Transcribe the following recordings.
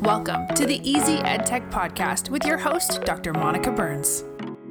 Welcome to the Easy EdTech Podcast with your host, Dr. Monica Burns.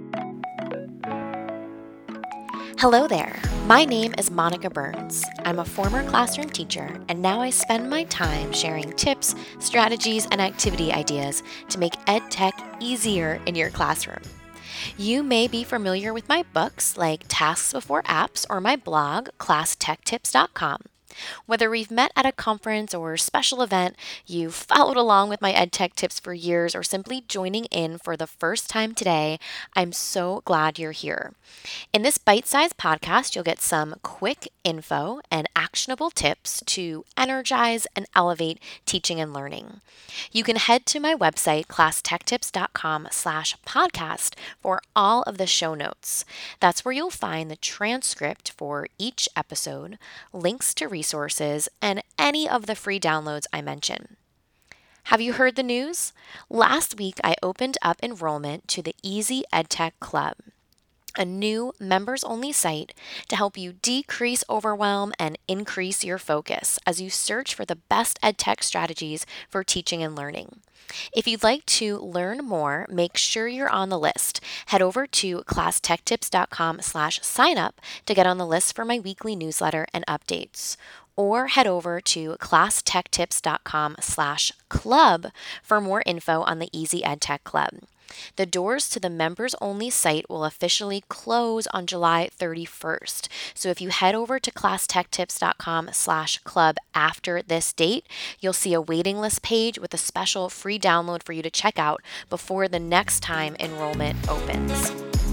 Hello there. My name is Monica Burns. I'm a former classroom teacher, and now I spend my time sharing tips, strategies, and activity ideas to make EdTech easier in your classroom. You may be familiar with my books like Tasks Before Apps or my blog, ClassTechTips.com. Whether we've met at a conference or special event, you've followed along with my EdTech tips for years, or simply joining in for the first time today, I'm so glad you're here. In this bite-sized podcast, you'll get some quick info and actionable tips to energize and elevate teaching and learning. You can head to my website, ClassTechTips.com/podcast, for all of the show notes. That's where you'll find the transcript for each episode, links to resources, and any of the free downloads I mention. Have you heard the news? Last week, I opened up enrollment to the Easy EdTech Club, a new members-only site to help you decrease overwhelm and increase your focus as you search for the best EdTech strategies for teaching and learning. If you'd like to learn more, make sure you're on the list. Head over to ClassTechTips.com/sign-up to get on the list for my weekly newsletter and updates. Or head over to ClassTechTips.com/club for more info on the Easy EdTech Club. The doors to the members-only site will officially close on July 31st. So if you head over to ClassTechTips.com/club after this date, you'll see a waiting list page with a special free download for you to check out before the next time enrollment opens.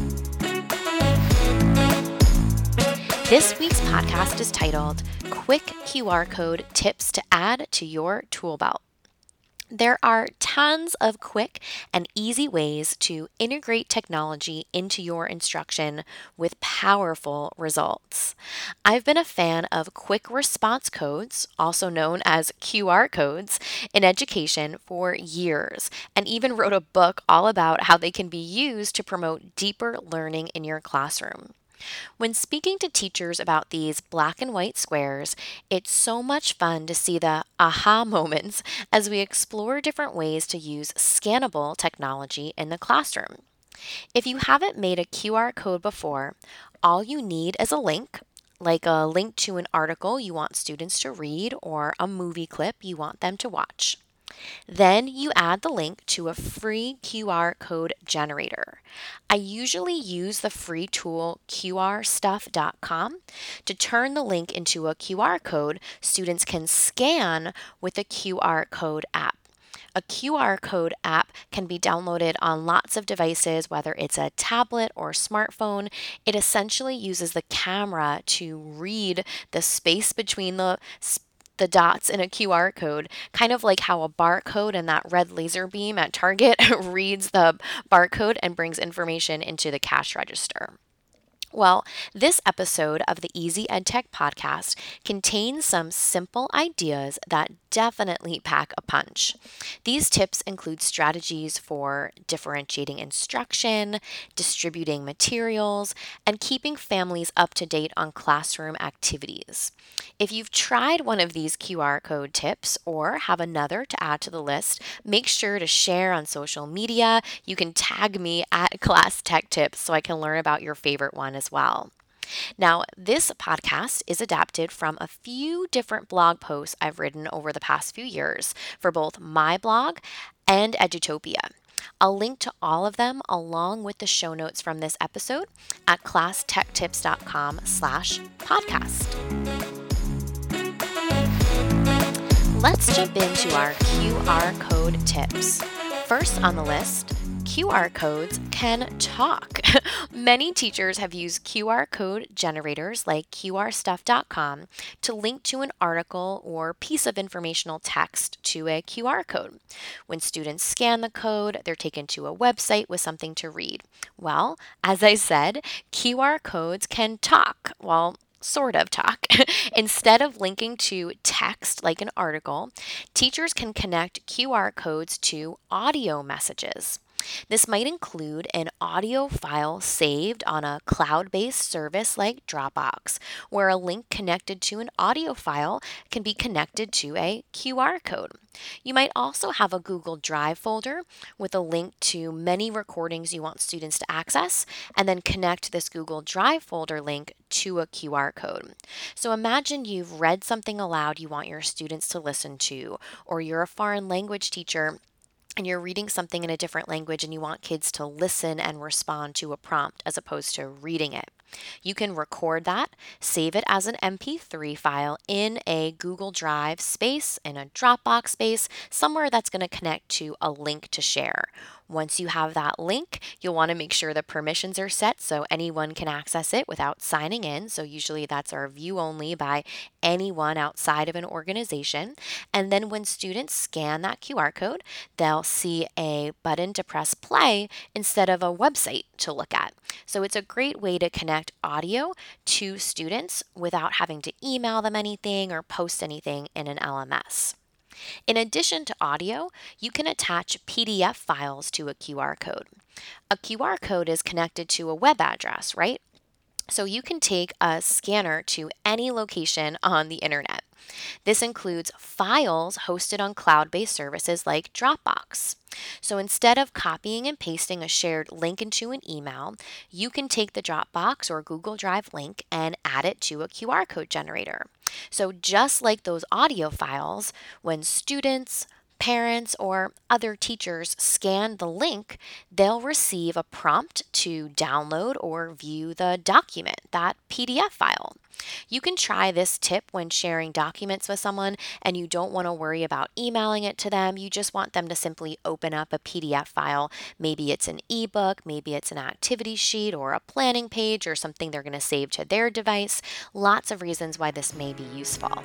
This week's podcast is titled Quick QR Code Tips to Add to Your Tool Belt. There are tons of quick and easy ways to integrate technology into your instruction with powerful results. I've been a fan of quick response codes, also known as QR codes, in education for years, and even wrote a book all about how they can be used to promote deeper learning in your classroom. When speaking to teachers about these black and white squares, it's so much fun to see the aha moments as we explore different ways to use scannable technology in the classroom. If you haven't made a QR code before, all you need is a link, like a link to an article you want students to read or a movie clip you want them to watch. Then you add the link to a free QR code generator. I usually use the free tool QRstuff.com to turn the link into a QR code students can scan with the QR code app. A QR code app can be downloaded on lots of devices, whether it's a tablet or smartphone. It essentially uses the camera to read the space between the dots in a QR code, kind of like how a barcode and that red laser beam at Target reads the barcode and brings information into the cash register. Well, this episode of the Easy EdTech podcast contains some simple ideas that definitely pack a punch. These tips include strategies for differentiating instruction, distributing materials, and keeping families up to date on classroom activities. If you've tried one of these QR code tips or have another to add to the list, make sure to share on social media. You can tag me at Class Tech Tips so I can learn about your favorite one as well. Now, this podcast is adapted from a few different blog posts I've written over the past few years for both my blog and Edutopia. I'll link to all of them along with the show notes from this episode at ClassTechTips.com/podcast. Let's jump into our QR code tips. First on the list, QR codes can talk. Many teachers have used QR code generators like QRstuff.com to link to an article or piece of informational text to a QR code. When students scan the code, they're taken to a website with something to read. Well, as I said, QR codes can talk. Well, sort of talk. Instead of linking to text like an article, teachers can connect QR codes to audio messages. This might include an audio file saved on a cloud-based service like Dropbox, where a link connected to an audio file can be connected to a QR code. You might also have a Google Drive folder with a link to many recordings you want students to access, and then connect this Google Drive folder link to a QR code. So imagine you've read something aloud you want your students to listen to, or you're a foreign language teacher and you're reading something in a different language and you want kids to listen and respond to a prompt as opposed to reading it. You can record that, save it as an MP3 file in a Google Drive space, in a Dropbox space, somewhere that's going to connect to a link to share. Once you have that link, you'll want to make sure the permissions are set so anyone can access it without signing in. So usually that's our view only by anyone outside of an organization. And then when students scan that QR code, they'll see a button to press play instead of a website to look at. So it's a great way to connect audio to students without having to email them anything or post anything in an LMS. In addition to audio, you can attach PDF files to a QR code. A QR code is connected to a web address, right? So you can take a scanner to any location on the internet. This includes files hosted on cloud-based services like Dropbox. So instead of copying and pasting a shared link into an email, you can take the Dropbox or Google Drive link and add it to a QR code generator. So just like those audio files, when students, parents, or other teachers scan the link, they'll receive a prompt to download or view the document, that PDF file. You can try this tip when sharing documents with someone and you don't want to worry about emailing it to them. You just want them to simply open up a PDF file. Maybe it's an ebook, maybe it's an activity sheet or a planning page or something they're going to save to their device. Lots of reasons why this may be useful.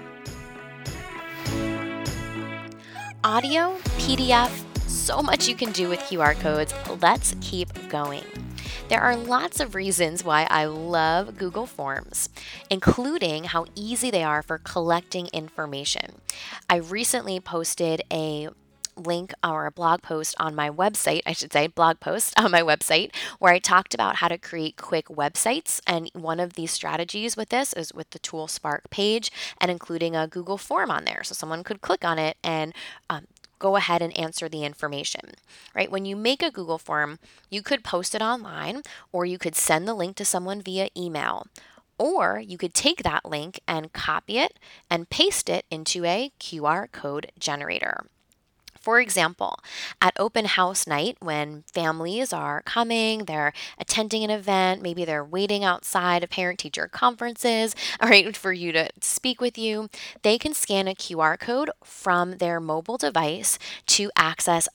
Audio, PDF, so much you can do with QR codes. Let's keep going. There are lots of reasons why I love Google Forms, including how easy they are for collecting information. I recently posted a link or a blog post on my website, blog post on my website, where I talked about how to create quick websites. And one of these strategies with this is with the tool Spark page and including a Google form on there. So someone could click on it and go ahead and answer the information, right? When you make a Google form, you could post it online, or you could send the link to someone via email, or you could take that link and copy it and paste it into a QR code generator. For example, at open house night, when families are coming, they're attending an event, maybe they're waiting outside of parent-teacher conferences, all right, for you to speak with you, they can scan a QR code from their mobile device to access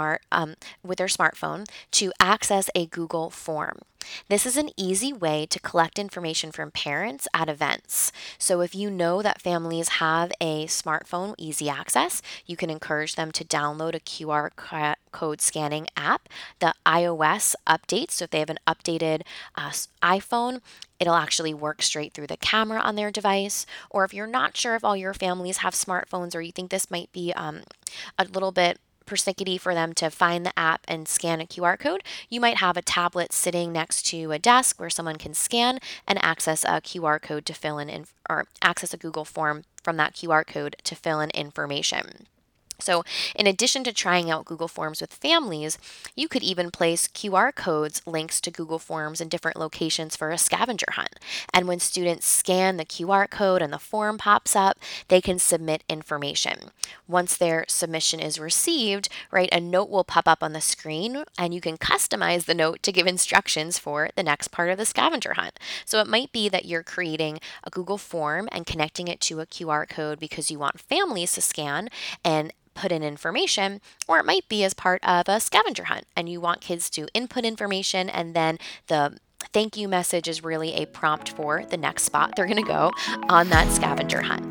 with their smartphone to access a Google form. This is an easy way to collect information from parents at events. So if you know that families have a smartphone easy access, you can encourage them to download a QR code scanning app. The iOS updates, so if they have an updated iPhone, it'll actually work straight through the camera on their device. Or if you're not sure if all your families have smartphones, or you think this might be a little bit persnickety for them to find the app and scan a QR code, you might have a tablet sitting next to a desk where someone can scan and access a QR code to fill in or access a Google form from that QR code to fill in information. So in addition to trying out Google Forms with families, you could even place QR codes links to Google Forms in different locations for a scavenger hunt. And when students scan the QR code and the form pops up, they can submit information. Once their submission is received, right, a note will pop up on the screen and you can customize the note to give instructions for the next part of the scavenger hunt. So it might be that you're creating a Google form and connecting it to a QR code because you want families to scan and put in information, or it might be as part of a scavenger hunt and you want kids to input information and then the thank you message is really a prompt for the next spot they're going to go on that scavenger hunt.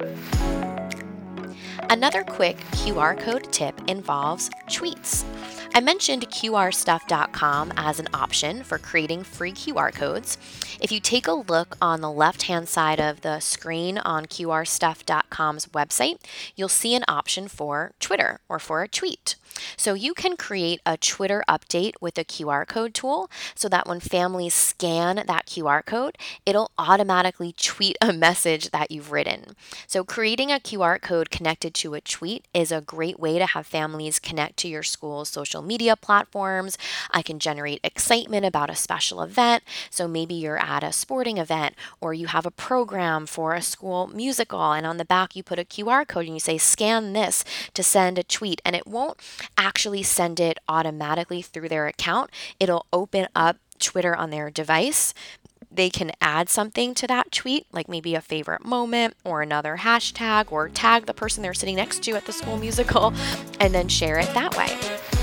Another quick QR code tip involves tweets. I mentioned QRstuff.com as an option for creating free QR codes. If you take a look on the left-hand side of the screen on QRstuff.com's website, you'll see an option for Twitter or for a tweet. So you can create a Twitter update with a QR code tool so that when families scan that QR code, it'll automatically tweet a message that you've written. So creating a QR code connected to a tweet is a great way to have families connect to your school's social media platforms. I can generate excitement about a special event. So maybe you're at a sporting event or you have a program for a school musical, and on the back you put a QR code and you say, scan this to send a tweet, and it won't actually send it automatically through their account. It'll open up Twitter on their device. They can add something to that tweet, like maybe a favorite moment or another hashtag, or tag the person they're sitting next to at the school musical, and then share it that way.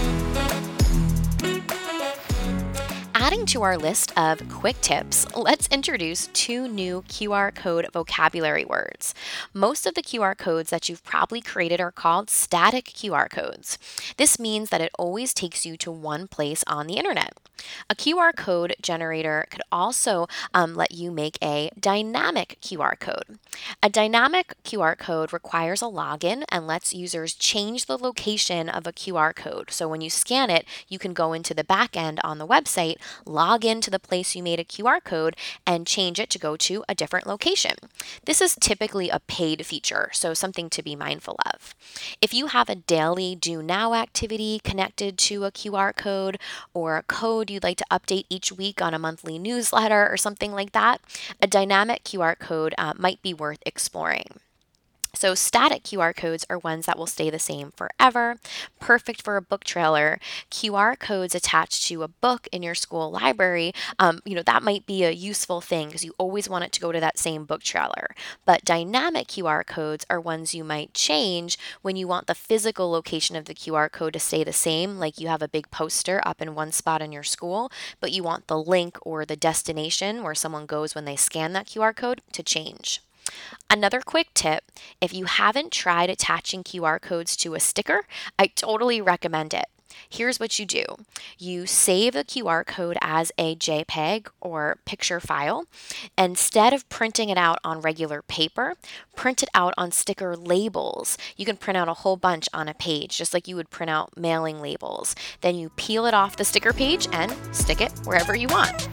Adding to our list of quick tips, let's introduce 2 new QR code vocabulary words. Most of the QR codes that you've probably created are called static QR codes. This means that it always takes you to one place on the internet. A QR code generator could also let you make a dynamic QR code. A dynamic QR code requires a login and lets users change the location of a QR code. So when you scan it, you can go into the back end on the website, log into the place you made a QR code, and change it to go to a different location. This is typically a paid feature, so something to be mindful of. If you have a daily Do Now activity connected to a QR code, or a code you'd like to update each week on a monthly newsletter or something like that, a dynamic QR code might be worth exploring. So static QR codes are ones that will stay the same forever, perfect for a book trailer. QR codes attached to a book in your school library, that might be a useful thing because you always want it to go to that same book trailer. But dynamic QR codes are ones you might change when you want the physical location of the QR code to stay the same, like you have a big poster up in one spot in your school, but you want the link or the destination where someone goes when they scan that QR code to change. Another quick tip, if you haven't tried attaching QR codes to a sticker, I totally recommend it. Here's what you do. You save the QR code as a JPEG or picture file. Instead of printing it out on regular paper, print it out on sticker labels. You can print out a whole bunch on a page, just like you would print out mailing labels. Then you peel it off the sticker page and stick it wherever you want.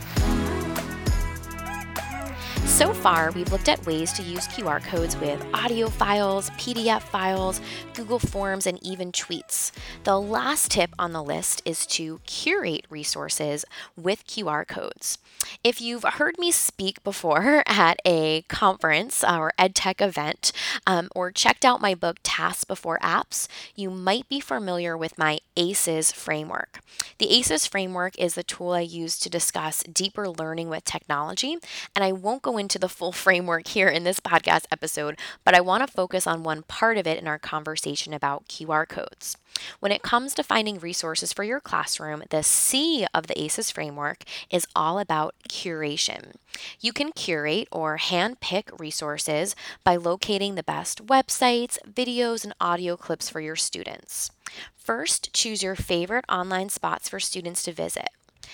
So far, we've looked at ways to use QR codes with audio files, PDF files, Google Forms, and even tweets. The last tip on the list is to curate resources with QR codes. If you've heard me speak before at a conference or EdTech event, or checked out my book Tasks Before Apps, you might be familiar with my ACEs framework. The ACEs framework is the tool I use to discuss deeper learning with technology, and I won't go into the full framework here in this podcast episode, but I want to focus on one part of it in our conversation about QR codes. When it comes to finding resources for your classroom, the C of the ACEs framework is all about curation. You can curate or hand-pick resources by locating the best websites, videos, and audio clips for your students. First, choose your favorite online spots for students to visit.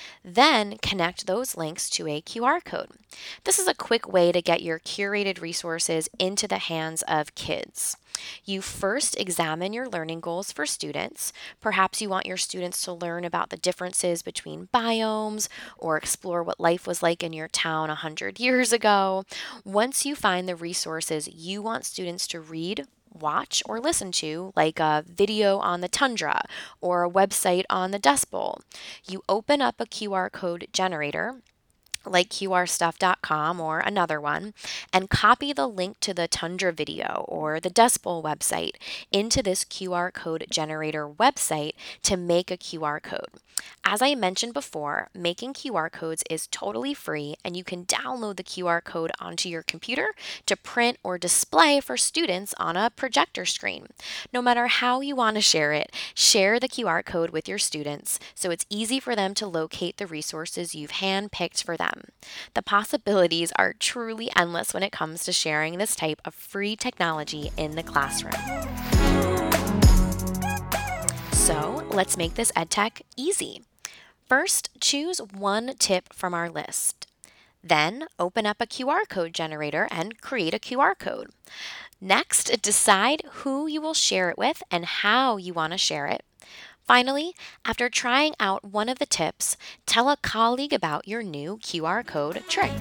Then connect those links to a QR code. This is a quick way to get your curated resources into the hands of kids. You first examine your learning goals for students. Perhaps you want your students to learn about the differences between biomes or explore what life was like in your town 100 years ago. Once you find the resources you want students to read, watch, or listen to, like a video on the tundra or a website on the Dust Bowl, you open up a QR code generator like QRstuff.com or another one, and copy the link to the Tundra video or the Dust Bowl website into this QR code generator website to make a QR code. As I mentioned before, making QR codes is totally free, and you can download the QR code onto your computer to print or display for students on a projector screen. No matter how you want to share it, share the QR code with your students so it's easy for them to locate the resources you've handpicked for them. The possibilities are truly endless when it comes to sharing this type of free technology in the classroom. So Let's make this EdTech easy. First, choose one tip from our list. Then, open up a QR code generator and create a QR code. Next, decide who you will share it with and how you want to share it. Finally, after trying out one of the tips, tell a colleague about your new QR code trick.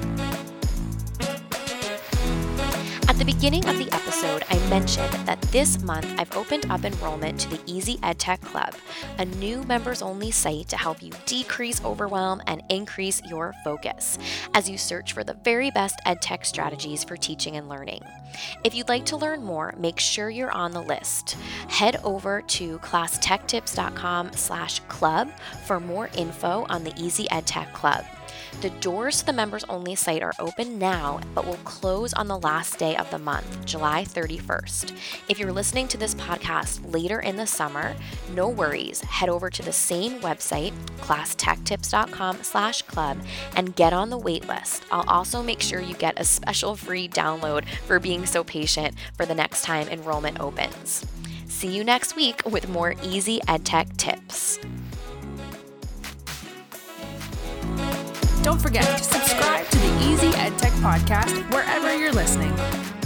At the beginning of the episode, I mentioned that this month I've opened up enrollment to the Easy EdTech Club, a new members-only site to help you decrease overwhelm and increase your focus as you search for the very best EdTech strategies for teaching and learning. If you'd like to learn more, make sure you're on the list. Head over to classtechtips.com/club for more info on the Easy EdTech Club. The doors to the members-only site are open now, but will close on the last day of the month, July 31st. If you're listening to this podcast later in the summer, no worries. Head over to the same website, classtechtips.com/club, and get on the wait list. I'll also make sure you get a special free download for being so patient for the next time enrollment opens. See you next week with more Easy EdTech tips. Don't forget to subscribe to the Easy EdTech podcast wherever you're listening.